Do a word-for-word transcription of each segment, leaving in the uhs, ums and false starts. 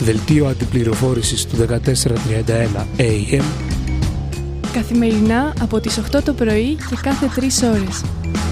Δελτίο αντιπληροφόρησης του δεκατέσσερα τριάντα ένα έι εμ. Καθημερινά από τις οκτώ το πρωί και κάθε τρεις ώρες.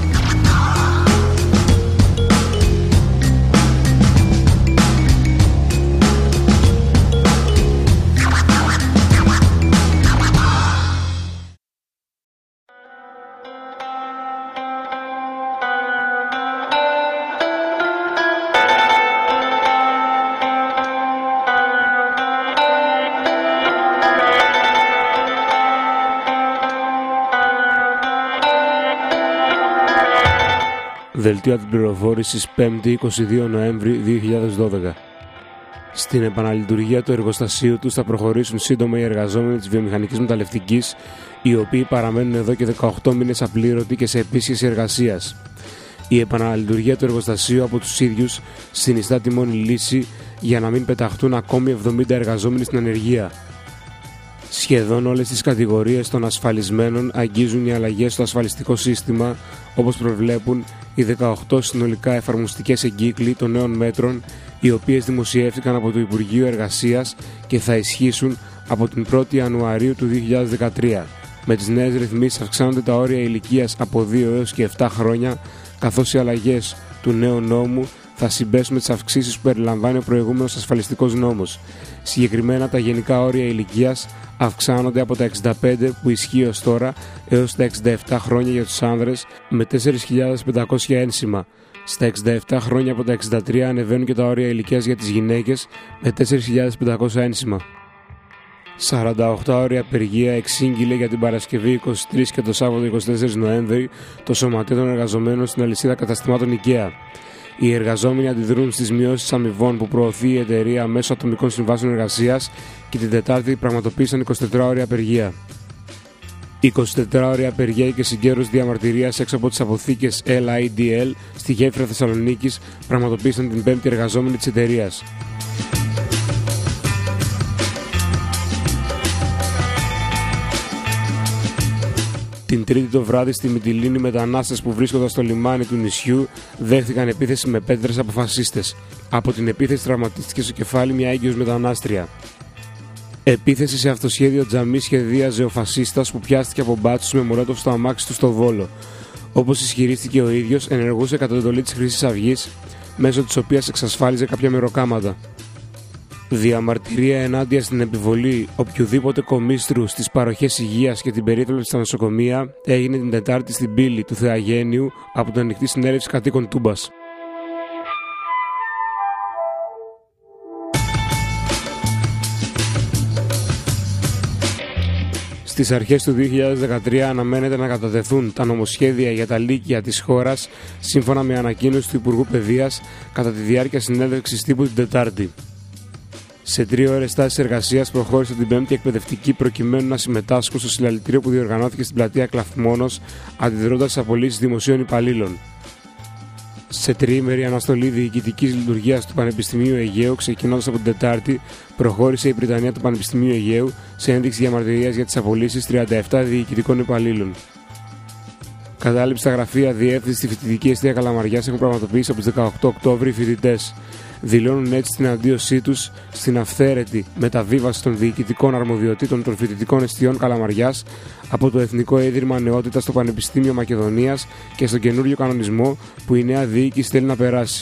Δελτίο αντιπληροφόρησης πέμπτη εικοστή δεύτερη Νοέμβρη δύο χιλιάδες δώδεκα. Στην επαναλειτουργία του εργοστασίου τους θα προχωρήσουν σύντομα οι εργαζόμενοι της βιομηχανικής μεταλλευτικής, οι οποίοι παραμένουν εδώ και δεκαοκτώ μήνες απλήρωτοι και σε επίσκεψη εργασίας. Η επαναλειτουργία του εργοστασίου από τους ίδιους συνιστά τη μόνη λύση για να μην πεταχτούν ακόμη εβδομήντα εργαζόμενοι στην ανεργία. Σχεδόν όλες τις κατηγορίες των ασφαλισμένων αγγίζουν οι αλλαγές στο ασφαλιστικό σύστημα, όπως προβλέπουν οι δεκαοκτώ συνολικά εφαρμοστικές εγκύκλοι των νέων μέτρων, οι οποίες δημοσιεύτηκαν από το Υπουργείο Εργασίας και θα ισχύσουν από την πρώτη Ιανουαρίου του δύο χιλιάδες δεκατρία. Με τις νέες ρυθμίσεις αυξάνονται τα όρια ηλικίας από δύο έως και επτά χρόνια, καθώς οι αλλαγές του νέου νόμου θα συμπέσουν με τις αυξήσεις που περιλαμβάνει ο προηγούμενος ασφαλιστικός νόμος. Συγκεκριμένα, τα γενικά όρια ηλικίας αυξάνονται από τα εξήντα πέντε που ισχύει ως τώρα έως τα εξήντα επτά χρόνια για τους άνδρες με τέσσερις χιλιάδες πεντακόσια ένσημα. Στα εξήντα επτά χρόνια από τα εξήντα τρία ανεβαίνουν και τα όρια ηλικίας για τις γυναίκες με τέσσερις χιλιάδες πεντακόσια ένσημα. σαράντα οκτώ ώρια απεργία εξήγηλε για την Παρασκευή εικοστή τρίτη και το Σάββατο εικοστή τέταρτη Νοέμβρη το Σωματείο των Εργαζομένων στην αλυσίδα καταστημάτων IKEA. Οι εργαζόμενοι αντιδρούν στις μειώσεις αμοιβών που προωθεί η εταιρεία μέσω ατομικών συμβάσεων εργασίας και την Τετάρτη πραγματοποίησαν εικοσιτετράωρια απεργία. εικοσιτετράωρια απεργία και συγκέντρωση διαμαρτυρίας έξω από τις αποθήκες ελ άι ντι ελ στη γέφυρα Θεσσαλονίκης πραγματοποίησαν την πέμπτη εργαζόμενοι της εταιρείας. Την Τρίτη το βράδυ στη Μυτιλήνη, μετανάστες που βρίσκονταν στο λιμάνι του νησιού δέχτηκαν επίθεση με πέτρες από φασίστες. Από την επίθεση τραυματίστηκε στο κεφάλι μια έγκυος μετανάστρια. Επίθεση σε αυτοσχέδιο τζαμί σχεδίαζε ο φασίστας που πιάστηκε από μπάτσους με μολότοφ στο αμάξι του στο Βόλο. Όπως ισχυρίστηκε ο ίδιος, ενεργούσε κατά εντολή της Χρυσής Αυγής, μέσω της οποίας εξασφάλιζε κάποια μεροκάματα. Διαμαρτυρία ενάντια στην επιβολή οποιοδήποτε κομίστρου στις παροχές υγείας και την περίθαλψη στα νοσοκομεία έγινε την Τετάρτη στην πύλη του Θεαγένειου από την Ανοιχτή Συνέλευση Κατοίκων Τούμπας. Στις αρχές του δύο χιλιάδες δεκατρία αναμένεται να κατατεθούν τα νομοσχέδια για τα λύκεια της χώρας, σύμφωνα με ανακοίνωση του Υπουργού Παιδείας κατά τη διάρκεια συνέντευξης τύπου την Τετάρτη. Σε τρία ώρες τάσης εργασίας προχώρησε την Πέμπτη εκπαιδευτική προκειμένου να συμμετάσχουν στο συλλαλητήριο που διοργανώθηκε στην πλατεία Κλαθμόνος, αντιδρώντας στις απολύσεις δημοσίων υπαλλήλων. Σε τριήμερη αναστολή διοικητικής λειτουργίας του Πανεπιστημίου Αιγαίου, ξεκινώντας από την Τετάρτη, προχώρησε η Πριτανεία του Πανεπιστημίου Αιγαίου σε ένδειξη διαμαρτυρίας για τις απολύσεις τριάντα επτά διοικητικών υπαλλήλων. Κατάληψη στα γραφεία διεύθυνση στη φοιτητική εστία Καλαμαριάς έχουν πραγματοποιήσει από τις δεκαοκτώ Οκτώβρη οι φοιτητές. Δηλώνουν έτσι την αντίωσή τους στην αυθαίρετη μεταβίβαση των διοικητικών αρμοδιοτήτων των φοιτητικών εστιών Καλαμαριάς από το Εθνικό Ίδρυμα Νεότητας στο Πανεπιστήμιο Μακεδονίας και στον καινούριο κανονισμό που η νέα διοίκηση θέλει να περάσει.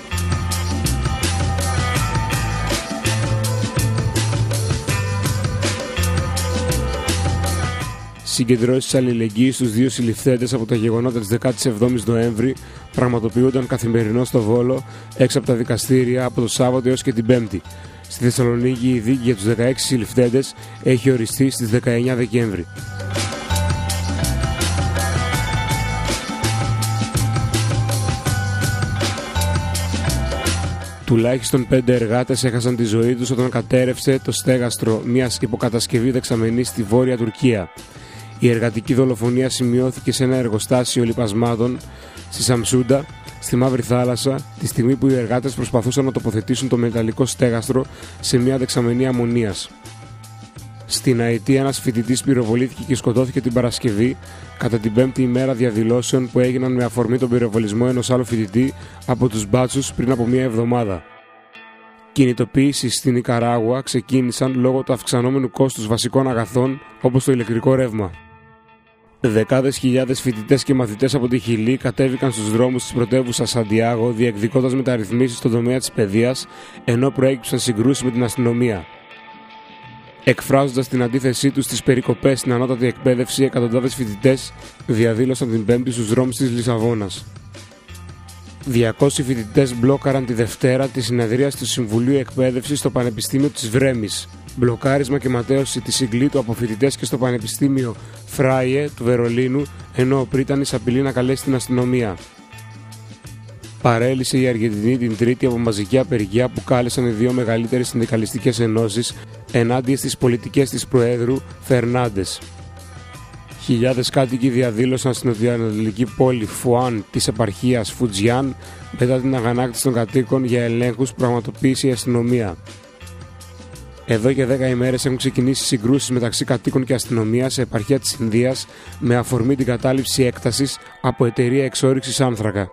Συγκεντρώσεις αλληλεγγύης στους δύο συλληφθέντες από τα γεγονότα της δεκάτη εβδόμη Νοέμβρη πραγματοποιούνταν καθημερινώς στο Βόλο, έξω από τα δικαστήρια από το Σάββατο έως και την Πέμπτη. Στη Θεσσαλονίκη η δίκη για τους δεκαέξι συλληφθέντες έχει οριστεί στις δεκαεννιά Δεκέμβρη. Τουλάχιστον πέντε εργάτες έχασαν τη ζωή τους όταν κατέρευσε το στέγαστρο μιας υποκατασκευή δεξαμενής στη Βόρεια Τουρκία. Η εργατική δολοφονία σημειώθηκε σε ένα εργοστάσιο λιπασμάτων στη Σαμσούντα, στη Μαύρη Θάλασσα, τη στιγμή που οι εργάτες προσπαθούσαν να τοποθετήσουν το μεταλλικό στέγαστρο σε μια δεξαμενή αμμονίας. Στην Αιτή, ένας φοιτητής πυροβολήθηκε και σκοτώθηκε την Παρασκευή, κατά την πέμπτη ημέρα διαδηλώσεων που έγιναν με αφορμή τον πυροβολισμό ενός άλλου φοιτητή από τους μπάτσους πριν από μια εβδομάδα. Κινητοποιήσεις στην Νικαράγουα ξεκίνησαν λόγω του αυξανόμενου κόστους βασικών αγαθών όπως το ηλεκτρικό ρεύμα. Δεκάδες χιλιάδες φοιτητές και μαθητές από τη Χιλή κατέβηκαν στους δρόμους της πρωτεύουσας Σαντιάγο διεκδικώντας μεταρρυθμίσεις στον τομέα της παιδείας, ενώ προέκυψαν συγκρούσεις με την αστυνομία. Εκφράζοντας την αντίθεσή τους στις περικοπές στην ανώτατη εκπαίδευση, εκατοντάδες φοιτητές διαδήλωσαν την Πέμπτη στους δρόμους της Λισαβόνας. διακόσιοι φοιτητές μπλόκαραν τη Δευτέρα τη συνεδρίαση του Συμβουλίου Εκπαίδευσης στο Πανεπιστήμιο της Βρέμης. Μπλοκάρισμα και ματέωση της συγκλήτου από φοιτητές και στο Πανεπιστήμιο Φράιε του Βερολίνου, ενώ ο Πρίτανης απειλεί να καλέσει την αστυνομία. Παρέλυσε η Αργεντινή την Τρίτη από μαζική απεργία που κάλεσαν οι δύο μεγαλύτερες συνδικαλιστικές ενώσεις ενάντια στις πολιτικές της Προέδρου Φερνάντες. Χιλιάδες κάτοικοι διαδήλωσαν στην νοτιοανατολική πόλη Φουάν της επαρχίας Φουτζιάν μετά την αγανάκτηση των κατοίκων για ελέγχους που πραγματοποίησε η αστυνομία. Εδώ και δέκα ημέρες έχουν ξεκινήσει συγκρούσεις μεταξύ κατοίκων και αστυνομίας σε επαρχία της Ινδίας με αφορμή την κατάληψη έκτασης από εταιρεία εξόρυξης άνθρακα.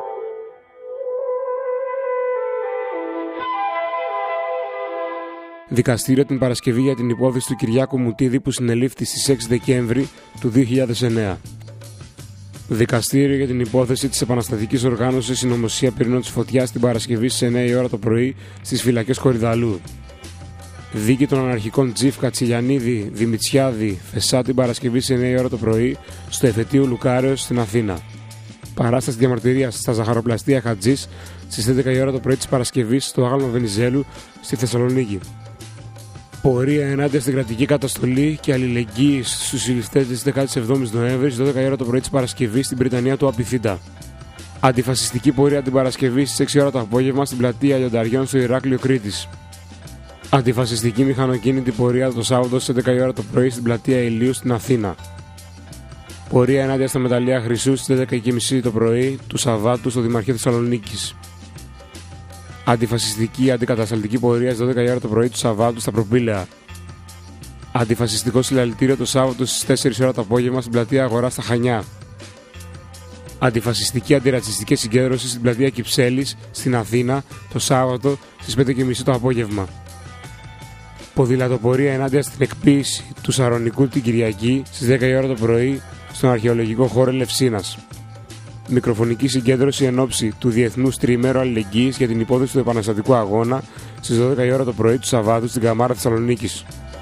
Δικαστήριο την Παρασκευή για την υπόθεση του Κυριάκου Μουτίδη που συνελήφθη στις έξι Δεκέμβρη του δύο χιλιάδες εννέα. Δικαστήριο για την υπόθεση της επαναστατικής οργάνωσης Συνωμοσία Πυρηνών της Φωτιάς την Παρασκευή στις εννέα η ώρα το πρωί στις φυλακές Κορυδαλού. Δίκη των αναρχικών Τζίφκα, Τσιλιανίδη, Δημητσιάδη, Φεσά την Παρασκευή στις εννέα η ώρα το πρωί στο εφετείο Λουκάρεως στην Αθήνα. Παράσταση διαμαρτυρίας στα Ζαχαροπλαστεία Χατζής στις έντεκα η ώρα το πρωί της Παρασκευής στο Άγαλμα Βενιζέλου στη Θεσσαλονίκη. Πορεία ενάντια στην κρατική καταστολή και αλληλεγγύη στους συλληφθείς της δεκαεπτά Νοέμβρη στις δώδεκα η ώρα το πρωί της Παρασκευής στην Πριτανία του Απιθύτα. Αντιφασιστική πορεία την Παρασκευή στις έξι η ώρα το απόγευμα στην πλατεία Λιονταριών στο Ηράκλειο Κρήτης. Αντιφασιστική μηχανοκίνητη πορεία το Σάββατο στις έντεκα η ώρα το πρωί στην πλατεία Ηλίου στην Αθήνα. Πορεία ενάντια στα μεταλλεία Χρυσού στις έντεκα και μισή το πρωί του Σαββάτου στο Δημαρχείο Θεσσαλονίκης. Αντιφασιστική αντικατασταλτική πορεία στις δώδεκα η ώρα το πρωί του Σαββάτου στα Προπήλαια. Αντιφασιστικό συλλαλητήριο το Σάββατο στις τέσσερις η ώρα το απόγευμα στην πλατεία Αγορά στα Χανιά. Αντιφασιστική αντιρατσιστική συγκέντρωση στην πλατεία Κυψέλης στην Αθήνα το Σάββατο στις πέντε και μισή το απόγευμα. Ποδηλατοπορία ενάντια στην εκποίηση του Σαρονικού την Κυριακή στις δέκα η ώρα το πρωί στον αρχαιολογικό χώρο Ελευσίνας. Μικροφωνική συγκέντρωση εν ώψη του Διεθνούς Τριημέρου Αλληλεγγύης για την υπόθεση του επαναστατικού αγώνα στις δώδεκα η ώρα το πρωί του Σαββάτου στην Καμάρα Θεσσαλονίκης.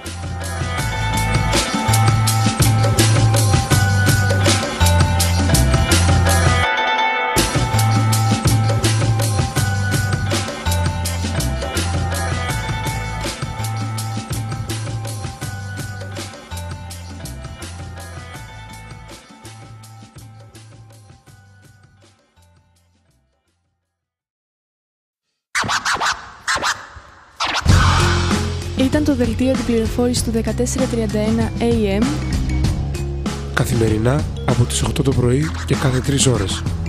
Ήταν το δελτίο την πληροφόρηση του δεκατέσσερα τριάντα ένα έι εμ καθημερινά από τις οκτώ το πρωί και κάθε τρεις ώρες.